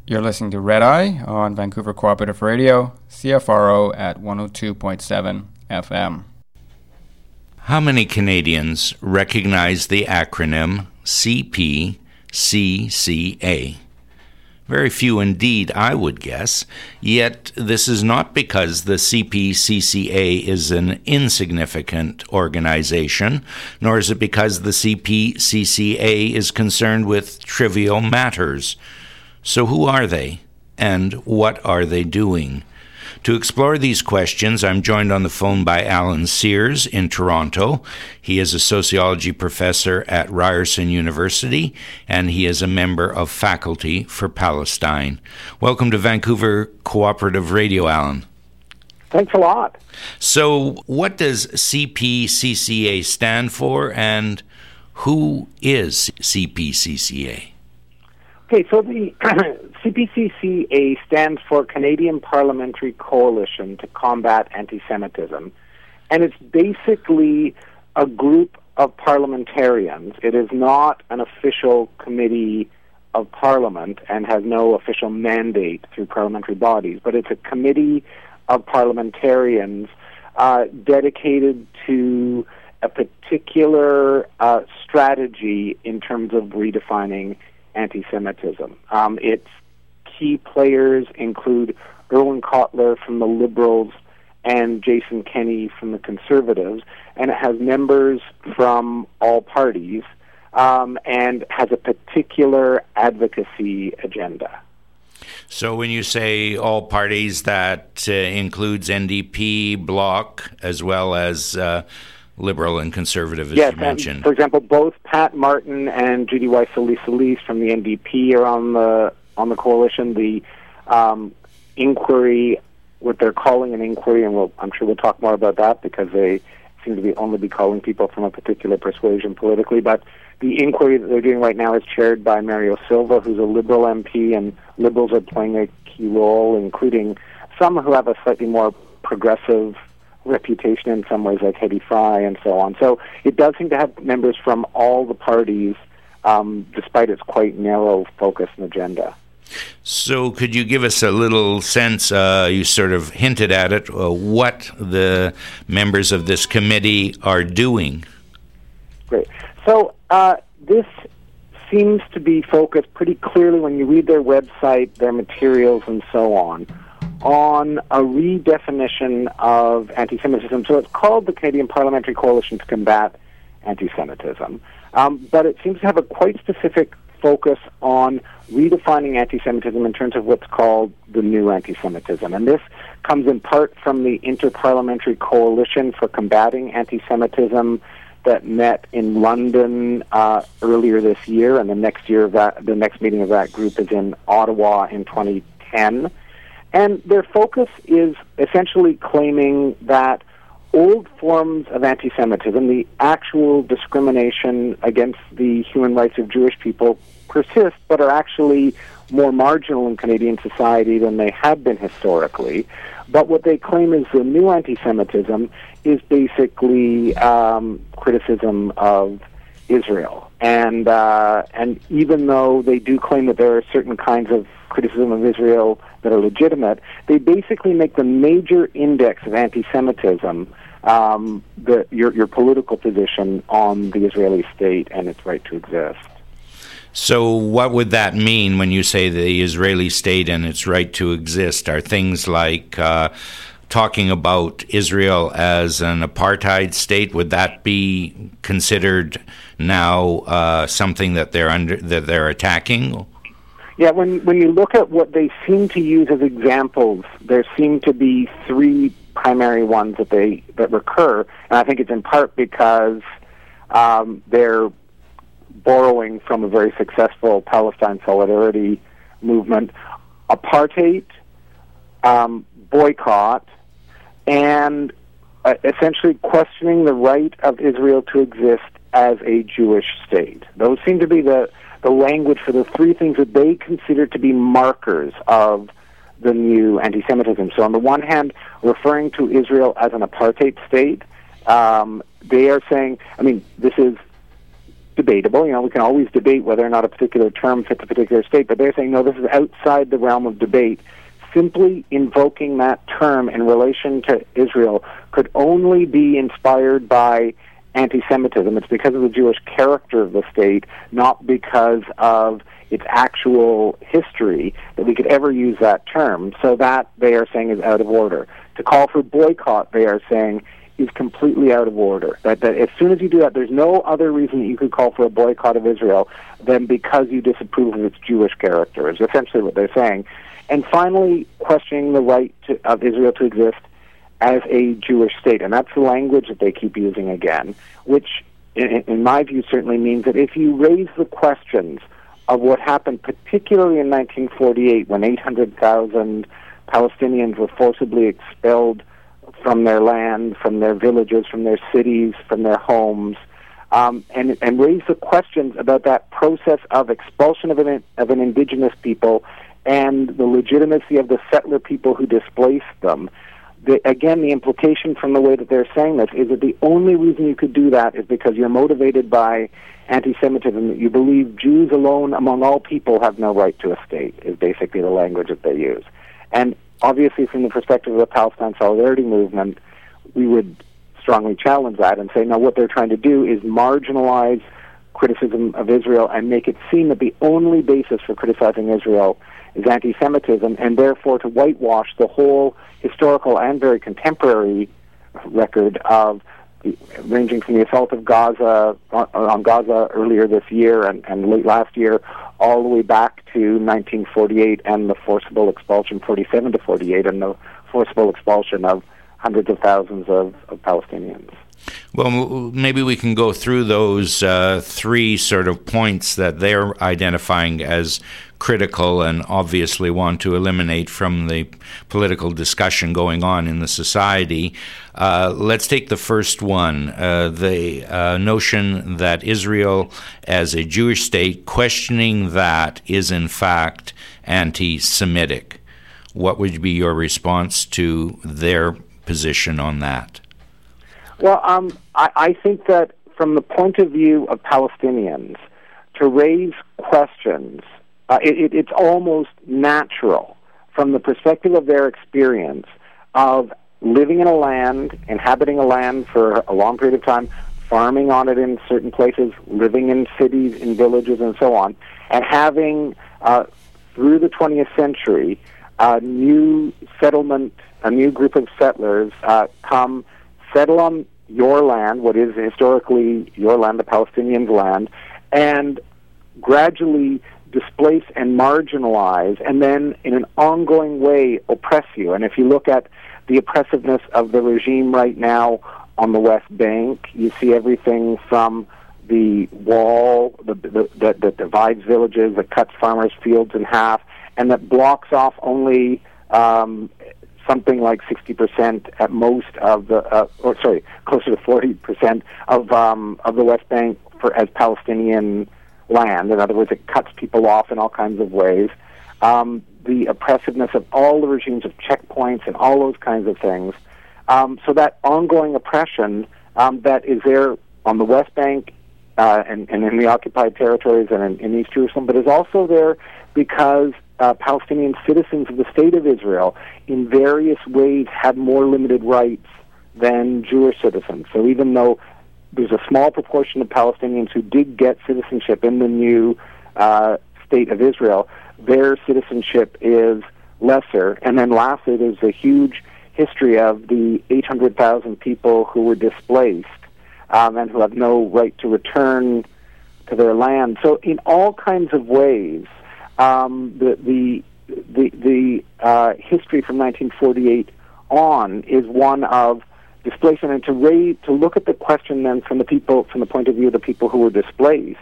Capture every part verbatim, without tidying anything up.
You're listening to Red Eye on Vancouver Cooperative Radio, C F R O at one oh two point seven F M. How many Canadians recognize the acronym C P C C A? Very few indeed, I would guess. Yet this is not because the C P C C A is an insignificant organization, nor is it because the C P C C A is concerned with trivial matters. So who are they, and what are they doing? To explore these questions, I'm joined on the phone by Alan Sears in Toronto. He is a sociology professor at Ryerson University, and he is a member of Faculty for Palestine. Welcome to Vancouver Cooperative Radio, Alan. Thanks a lot. So what does C P C C A stand for, and who is C P C C A? Okay, so the C P C C A stands for Canadian Parliamentary Coalition to Combat Anti-Semitism, and it's basically a group of parliamentarians. It is not an official committee of Parliament and has no official mandate through parliamentary bodies, but it's a committee of parliamentarians uh, dedicated to a particular uh, strategy in terms of redefining anti-Semitism. Um, its key players include Irwin Cotler from the Liberals and Jason Kenney from the Conservatives, and it has members from all parties um, and has a particular advocacy agenda. So when you say all parties, that uh, includes N D P, Bloc, as well as uh, Liberal and Conservative, as yes, you mentioned. And, for example, both Pat Martin and Judy Weiss-Solis from the N D P are on the on the coalition. The um, inquiry, what they're calling an inquiry, and we'll, I'm sure we'll talk more about that because they seem to be only be calling people from a particular persuasion politically. But the inquiry that they're doing right now is chaired by Mario Silva, who's a Liberal M P, and Liberals are playing a key role, including some who have a slightly more progressive reputation in some ways, like Hedy Fry and so on. So it does seem to have members from all the parties, um, despite its quite narrow focus and agenda. So could you give us a little sense, uh, you sort of hinted at it, uh, what the members of this committee are doing? Great. So uh, this seems to be focused pretty clearly when you read their website, their materials, and so on, on a redefinition of anti-Semitism. So it's called the Canadian Parliamentary Coalition to Combat Anti-Semitism, um, but it seems to have a quite specific focus on redefining anti-Semitism in terms of what's called the new anti-Semitism. And this comes in part from the Interparliamentary Coalition for Combating Anti-Semitism that met in London uh, earlier this year, and the next year of that, the next meeting of that group is in Ottawa in twenty ten. And their focus is essentially claiming that old forms of anti-Semitism, the actual discrimination against the human rights of Jewish people, persist, but are actually more marginal in Canadian society than they have been historically. But what they claim is the new anti-Semitism is basically um, criticism of Israel. And uh, and even though they do claim that there are certain kinds of criticism of Israel that are legitimate, they basically make the major index of anti-Semitism um, the, your, your political position on the Israeli state and its right to exist. So what would that mean when you say the Israeli state and its right to exist? Are things like uh, talking about Israel as an apartheid state, would that be considered now uh, something that they're under that they're attacking? Yeah, when when you look at what they seem to use as examples, there seem to be three primary ones that they that recur, and I think it's in part because um, they're borrowing from a very successful Palestine solidarity movement: apartheid, um, boycott, and uh, essentially questioning the right of Israel to exist as a Jewish state. Those seem to be the the language for the three things that they consider to be markers of the new anti-Semitism. So on the one hand, referring to Israel as an apartheid state, um, they are saying, I mean, this is debatable. You know, we can always debate whether or not a particular term fits a particular state, but they're saying, no, this is outside the realm of debate. Simply invoking that term in relation to Israel could only be inspired by anti-Semitism. It's because of the Jewish character of the state, not because of its actual history, that we could ever use that term. So that, they are saying, is out of order. To call for boycott, they are saying, is completely out of order. That, that as soon as you do that, there's no other reason that you could call for a boycott of Israel than because you disapprove of its Jewish character, is essentially what they're saying. And finally, questioning the right to, of Israel to exist as a Jewish state. And that's the language that they keep using again, which, in, in my view, certainly means that if you raise the questions of what happened, particularly in nineteen forty-eight, when eight hundred thousand Palestinians were forcibly expelled from their land, from their villages, from their cities, from their homes, um, and, and raise the questions about that process of expulsion of an, of an indigenous people and the legitimacy of the settler people who displaced them. The, again, the implication from the way that they're saying this is that the only reason you could do that is because you're motivated by anti-Semitism, that you believe Jews alone among all people have no right to a state, is basically the language that they use. And obviously, from the perspective of the Palestine Solidarity Movement, we would strongly challenge that and say, no, what they're trying to do is marginalize criticism of Israel and make it seem that the only basis for criticizing Israel is anti-Semitism, and therefore to whitewash the whole historical and very contemporary record of ranging from the assault of Gaza on, on Gaza earlier this year and, and late last year, all the way back to nineteen forty-eight and the forcible expulsion, forty-seven to forty-eight, and the forcible expulsion of hundreds of thousands of, of Palestinians. Well, maybe we can go through those uh, three sort of points that they're identifying as critical and obviously want to eliminate from the political discussion going on in the society. Uh, let's take the first one, uh, the uh, notion that Israel as a Jewish state, questioning that is in fact anti-Semitic. What would be your response to their position on that? Well, um, I, I think that from the point of view of Palestinians, to raise questions, uh, it, it, it's almost natural from the perspective of their experience of living in a land, inhabiting a land for a long period of time, farming on it in certain places, living in cities, in villages, and so on, and having, uh, through the twentieth century, a new settlement, a new group of settlers uh, come settle on your land, what is historically your land, the Palestinians' land, and gradually displace and marginalize, and then in an ongoing way oppress you. And if you look at the oppressiveness of the regime right now on the West Bank, you see everything from the wall the, the, that, that divides villages, that cuts farmers' fields in half, and that blocks off only um, something like sixty percent at most of the, uh, or sorry, closer to forty percent of um, of the West Bank for as Palestinian land. In other words, it cuts people off in all kinds of ways. Um, the oppressiveness of all the regimes of checkpoints and all those kinds of things. Um, so that ongoing oppression um, that is there on the West Bank uh, and, and in the occupied territories and in, in East Jerusalem, but is also there because uh, Palestinian citizens of the State of Israel in various ways had more limited rights than Jewish citizens. So even though there's a small proportion of Palestinians who did get citizenship in the new uh, State of Israel, their citizenship is lesser. And then lastly, there's a huge history of the eight hundred thousand people who were displaced um, and who have no right to return to their land. So in all kinds of ways, um, the the the, the uh, history from nineteen forty-eight on is one of displacement, and to raise, to look at the question then from the people, from the point of view of the people who were displaced,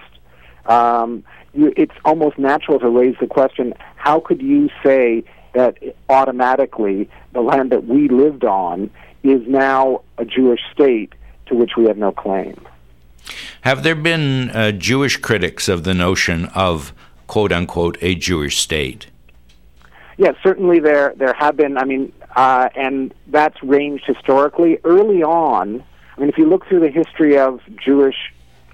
um, you, it's almost natural to raise the question: how could you say that automatically the land that we lived on is now a Jewish state to which we have no claim? Have there been uh, Jewish critics of the notion of "quote unquote" a Jewish state? Yes, certainly there there have been. I mean, uh, and that's ranged historically. Early on, I mean, if you look through the history of Jewish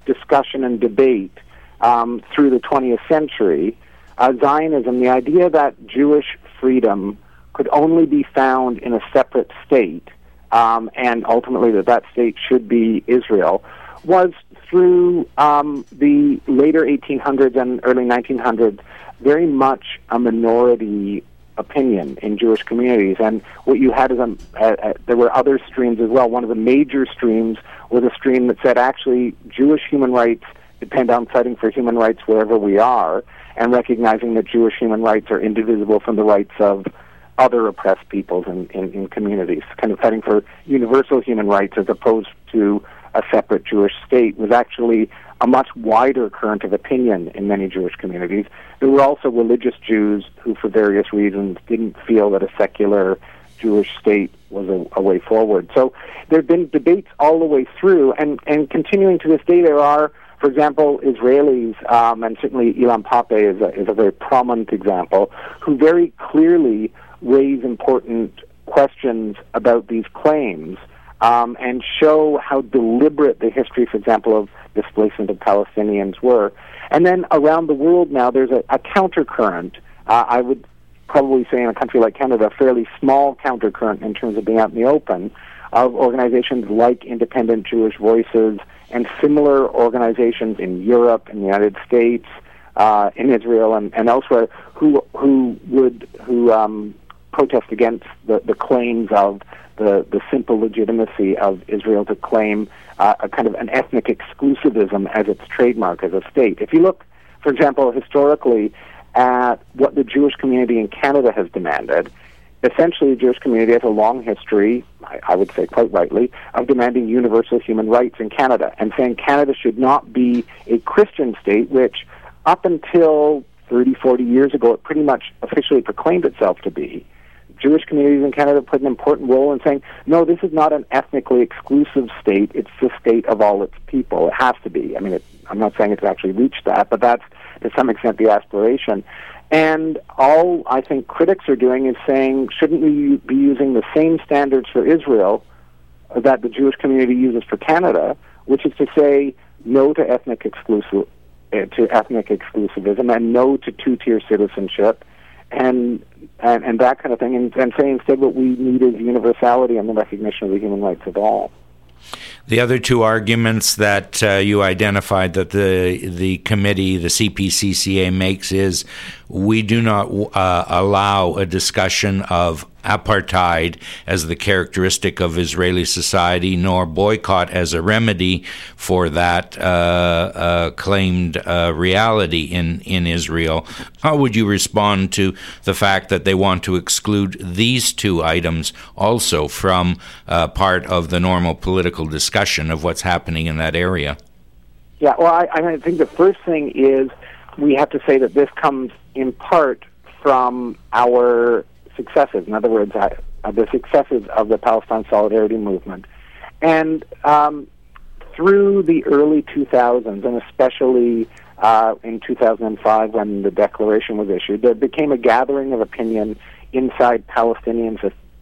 discussion and debate um, through the twentieth century, uh, Zionism, the idea that Jewish freedom could only be found in a separate state, um, and ultimately that that state should be Israel, was through um, the later eighteen hundreds and early nineteen hundreds very much a minority opinion in Jewish communities. And what you had is a, a, a, there were other streams as well. One of the major streams was a stream that said actually Jewish human rights depend on fighting for human rights wherever we are, and recognizing that Jewish human rights are indivisible from the rights of other oppressed peoples in, in, in communities. Kind of fighting for universal human rights as opposed to a separate Jewish state was actually a much wider current of opinion in many Jewish communities. There were also religious Jews who, for various reasons, didn't feel that a secular Jewish state was a, a way forward. So there have been debates all the way through, and, and continuing to this day, there are, for example, Israelis, um, and certainly Ilan Pappé is a, is a very prominent example, who very clearly raise important questions about these claims, um, and show how deliberate the history, for example, of displacement of Palestinians were. And then around the world now, there's a, a countercurrent. Uh, I would probably say in a country like Canada, a fairly small countercurrent in terms of being out in the open, of organizations like Independent Jewish Voices and similar organizations in Europe, in the United States, uh, in Israel, and, and elsewhere, who who would who um, protest against the, the claims of the, the simple legitimacy of Israel to claim uh, a kind of an ethnic exclusivism as its trademark as a state. If you look, for example, historically at what the Jewish community in Canada has demanded, essentially the Jewish community has a long history, I, I would say quite rightly, of demanding universal human rights in Canada, and saying Canada should not be a Christian state, which up until thirty, forty years ago it pretty much officially proclaimed itself to be. Jewish communities in Canada played an important role in saying, no, this is not an ethnically exclusive state, it's the state of all its people. It has to be. I mean, it, I'm not saying it's actually reached that, but that's to some extent the aspiration. And all I think critics are doing is saying, shouldn't we be using the same standards for Israel that the Jewish community uses for Canada, which is to say no to ethnic exclusive, uh, to ethnic exclusivism, and no to two-tier citizenship, and and, and that kind of thing, and, and say instead what we need is universality and the recognition of the human rights of all. The other two arguments that uh, you identified that the the committee, the C P C C A, makes is we do not uh, allow a discussion of apartheid as the characteristic of Israeli society, nor boycott as a remedy for that uh, uh, claimed uh, reality in, in Israel. How would you respond to the fact that they want to exclude these two items also from uh, part of the normal political discussion of what's happening in that area? Yeah, well, I, I think the first thing is we have to say that this comes in part from our successes. In other words, uh, the successes of the Palestine Solidarity Movement. And um, through the early two thousands, and especially uh, in two thousand five when the declaration was issued, there became a gathering of opinion inside Palestinian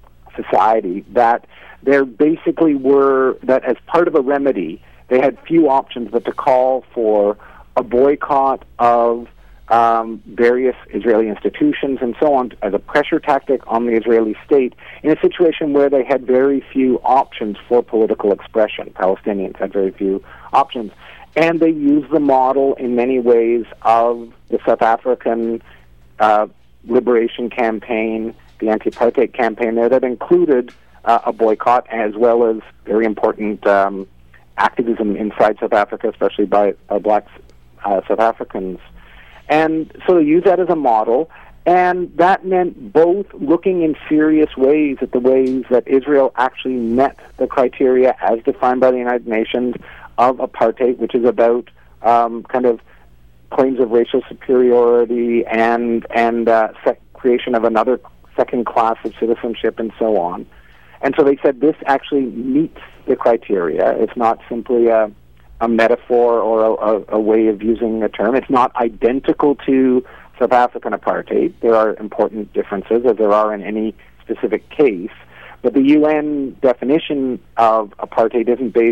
society that there basically were, that as part of a remedy, they had few options but to call for a boycott of Um, various Israeli institutions and so on as a pressure tactic on the Israeli state in a situation where they had very few options for political expression. Palestinians had very few options. And they used the model in many ways of the South African uh, liberation campaign, the anti-apartheid campaign there, that included uh, a boycott as well as very important um, activism inside South Africa, especially by uh, black uh, South Africans. And so they used that as a model, and that meant both looking in serious ways at the ways that Israel actually met the criteria as defined by the United Nations of apartheid, which is about um, kind of claims of racial superiority and and uh, sec- creation of another second class of citizenship and so on. And so they said this actually meets the criteria. It's not simply a a metaphor or a, a, a way of using a term. It's not identical to South African apartheid. There are important differences, as there are in any specific case. But the U N definition of apartheid isn't based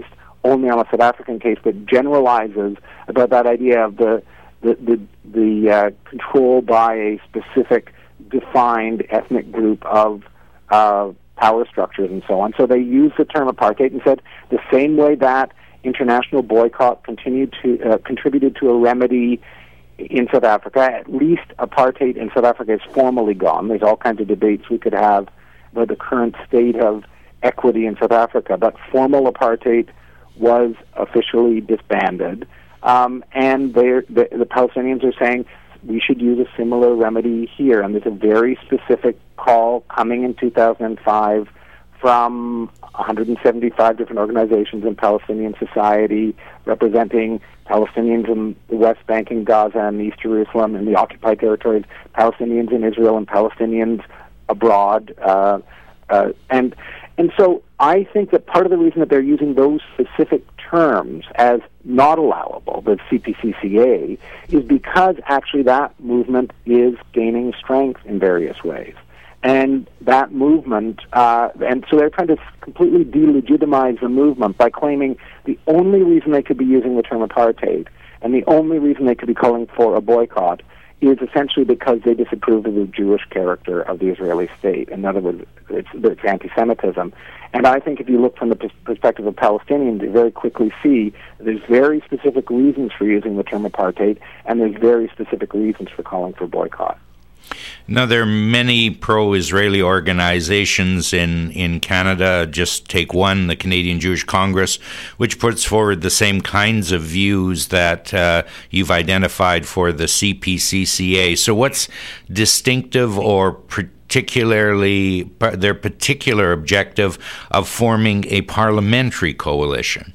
only on the South African case, but generalizes about that idea of the the the, the uh, control by a specific defined ethnic group of uh, power structures and so on. So they used the term apartheid and said the same way that international boycott continued to uh, contributed to a remedy in South Africa, at least apartheid in South Africa is formally gone. There's all kinds of debates we could have about the current state of equity in South Africa, but formal apartheid was officially disbanded. Um, and the, the Palestinians are saying we should use a similar remedy here. And there's a very specific call coming in two thousand five from one hundred seventy-five different organizations in Palestinian society representing Palestinians in the West Bank and Gaza and East Jerusalem and the occupied territories, Palestinians in Israel and Palestinians abroad. Uh, uh, and and so I think that part of the reason that they're using those specific terms as not allowable, the C P C C A, is because actually that movement is gaining strength in various ways. And that movement, uh, and so they're trying to completely delegitimize the movement by claiming the only reason they could be using the term apartheid and the only reason they could be calling for a boycott is essentially because they disapprove of the Jewish character of the Israeli state. In other words, it's, it's anti-Semitism. And I think if you look from the perspective of Palestinians, you very quickly see there's very specific reasons for using the term apartheid, and there's very specific reasons for calling for boycott. Now, there are many pro-Israeli organizations in, in Canada. Just take one, the Canadian Jewish Congress, which puts forward the same kinds of views that uh, you've identified for the C P C C A. So what's distinctive or particularly their particular objective of forming a parliamentary coalition?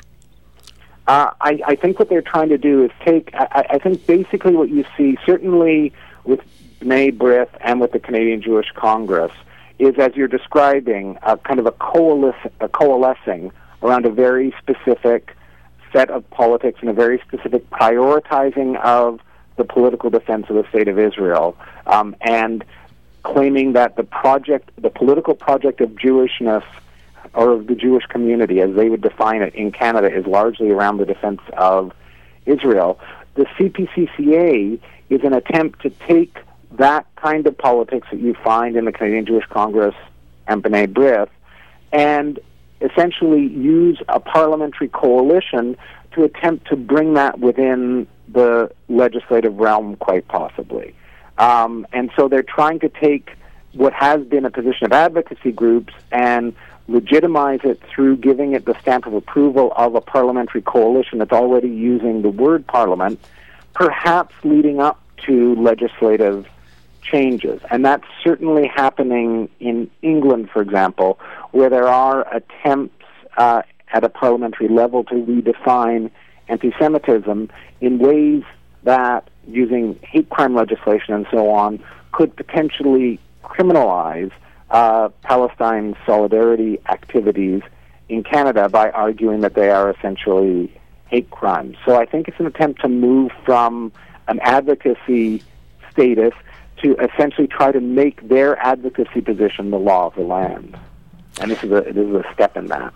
Uh, I, I think what they're trying to do is take, I, I think basically what you see, certainly with B'nai B'rith and with the Canadian Jewish Congress, is, as you're describing, a kind of a, coalesce, a coalescing around a very specific set of politics and a very specific prioritizing of the political defense of the State of Israel, um, and claiming that the project, the political project of Jewishness, or of the Jewish community, as they would define it in Canada, is largely around the defense of Israel. The C P C C A is an attempt to take that kind of politics that you find in the Canadian Jewish Congress and B'nai B'rith and essentially use a parliamentary coalition to attempt to bring that within the legislative realm, quite possibly. Um, and so they're trying to take what has been a position of advocacy groups and legitimize it through giving it the stamp of approval of a parliamentary coalition that's already using the word parliament, perhaps leading up to legislative changes. And that's certainly happening in England, for example, where there are attempts uh, at a parliamentary level to redefine anti-Semitism in ways that, using hate crime legislation and so on, could potentially criminalize uh, Palestine solidarity activities in Canada by arguing that they are essentially hate crimes. So I think it's an attempt to move from an advocacy status to essentially try to make their advocacy position the law of the land. And this is a, this is a step in that.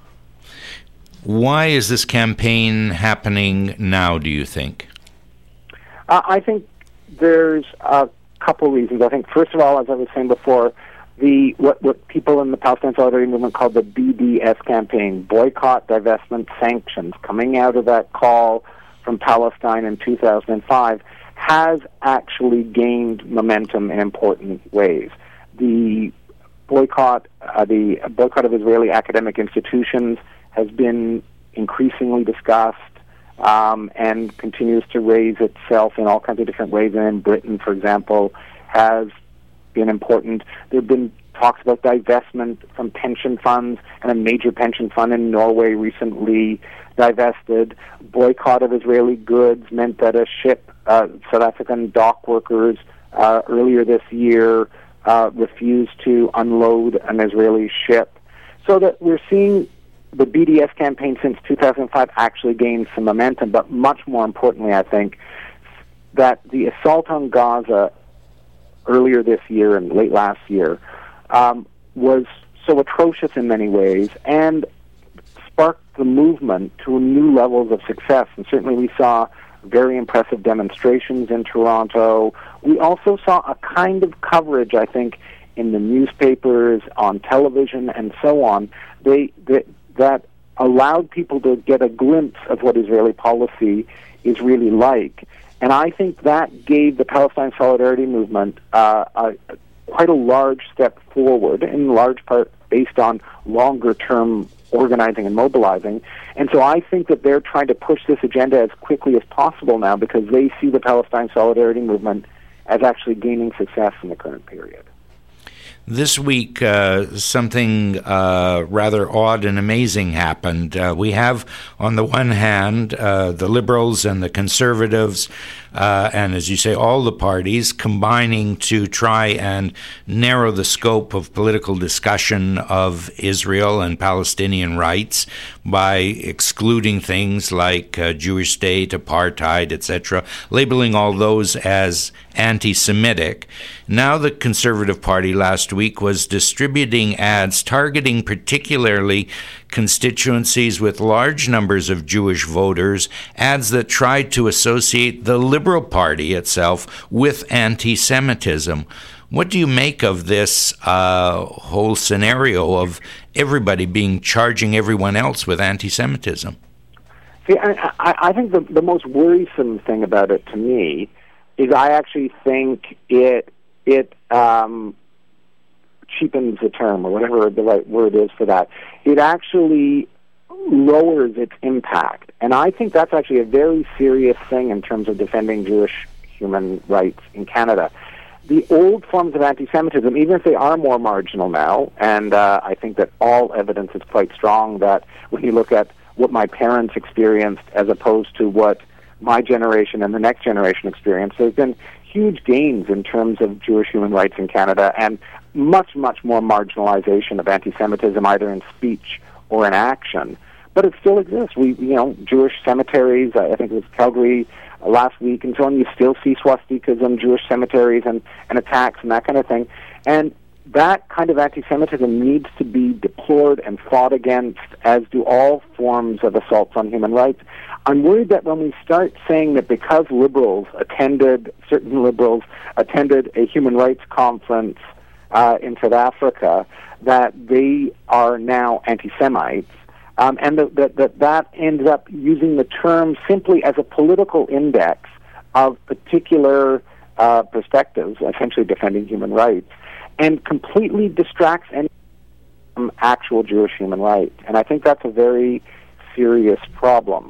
Why is this campaign happening now, do you think? Uh, I think there's a couple reasons. I think, first of all, as I was saying before, the what, what people in the Palestine Solidarity Movement call the B D S campaign, boycott, divestment, sanctions, coming out of that call from Palestine in two thousand five, has actually gained momentum in important ways. The boycott, uh, the boycott of Israeli academic institutions has been increasingly discussed um, and continues to raise itself in all kinds of different ways. And in Britain, for example, has been important. There have been talks about divestment from pension funds, and a major pension fund in Norway recently divested. Boycott of Israeli goods meant that a ship, uh, South African dock workers, uh, earlier this year uh, refused to unload an Israeli ship. So that we're seeing the B D S campaign since two thousand five actually gained some momentum, but much more importantly, I think, that the assault on Gaza earlier this year and late last year um, was so atrocious in many ways and sparked the movement to new levels of success. And certainly we saw very impressive demonstrations in Toronto. We also saw a kind of coverage, I think, in the newspapers, on television, and so on, they, they, that allowed people to get a glimpse of what Israeli policy is really like. And I think that gave the Palestine Solidarity Movement uh, a, quite a large step forward, in large part based on longer-term organizing and mobilizing. And so I think that they're trying to push this agenda as quickly as possible now because they see the Palestine Solidarity Movement as actually gaining success in the current period. This week, uh, something uh, rather odd and amazing happened. Uh, we have, on the one hand, uh, the Liberals and the Conservatives, uh, and as you say, all the parties combining to try and narrow the scope of political discussion of Israel and Palestinian rights by excluding things like uh, Jewish state, apartheid, et cetera, labeling all those as anti-Semitic. Now the Conservative Party last week was distributing ads targeting particularly constituencies with large numbers of Jewish voters, ads that tried to associate the Liberal Party itself with anti-Semitism. What do you make of this uh, whole scenario of everybody being charging everyone else with anti-Semitism? See, I, I, I think the, the most worrisome thing about it to me is I actually think it it um, cheapens the term, or whatever the right word is for that. It actually lowers its impact. And I think that's actually a very serious thing in terms of defending Jewish human rights in Canada. The old forms of anti-Semitism, even if they are more marginal now, and uh, I think that all evidence is quite strong that when you look at what my parents experienced as opposed to what my generation and the next generation experienced, there's been huge gains in terms of Jewish human rights in Canada and much, much more marginalization of anti-Semitism either in speech or in action. But it still exists. We, you know, Jewish cemeteries, I think it was Calgary uh, last week and so on, you still see swastikas on Jewish cemeteries and, and attacks and that kind of thing. And that kind of anti-Semitism needs to be deplored and fought against, as do all forms of assaults on human rights. I'm worried that when we start saying that because liberals attended, certain liberals attended a human rights conference uh, in South Africa, that they are now anti-Semites, um, and that, that, that that ends up using the term simply as a political index of particular uh, perspectives, essentially defending human rights, and completely distracts any from actual Jewish human rights. And I think that's a very serious problem.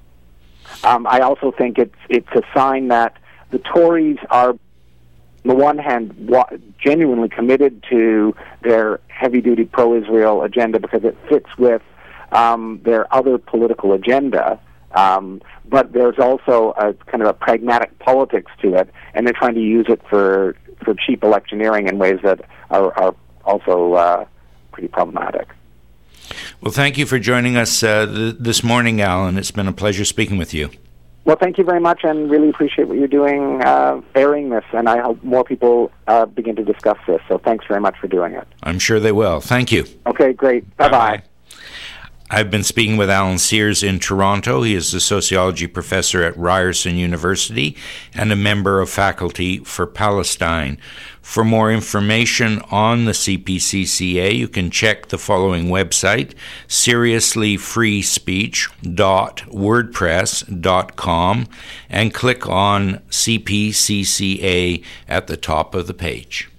Um, I also think it's it's a sign that the Tories are, on the one hand, wa- genuinely committed to their heavy-duty pro-Israel agenda because it fits with um, their other political agenda, um, but there's also a kind of a pragmatic politics to it, and they're trying to use it for, for cheap electioneering in ways that are, are also uh, pretty problematic. Well, thank you for joining us uh, th- this morning, Alan. It's been a pleasure speaking with you. Well, thank you very much, and really appreciate what you're doing, uh, airing this, and I hope more people uh, begin to discuss this. So thanks very much for doing it. I'm sure they will. Thank you. Okay, great. Bye-bye. Bye-bye. I've been speaking with Alan Sears in Toronto. He is a sociology professor at Ryerson University and a member of Faculty for Palestine. For more information on the C P C C A, you can check the following website, seriously free speech dot wordpress dot com, and click on C P C C A at the top of the page.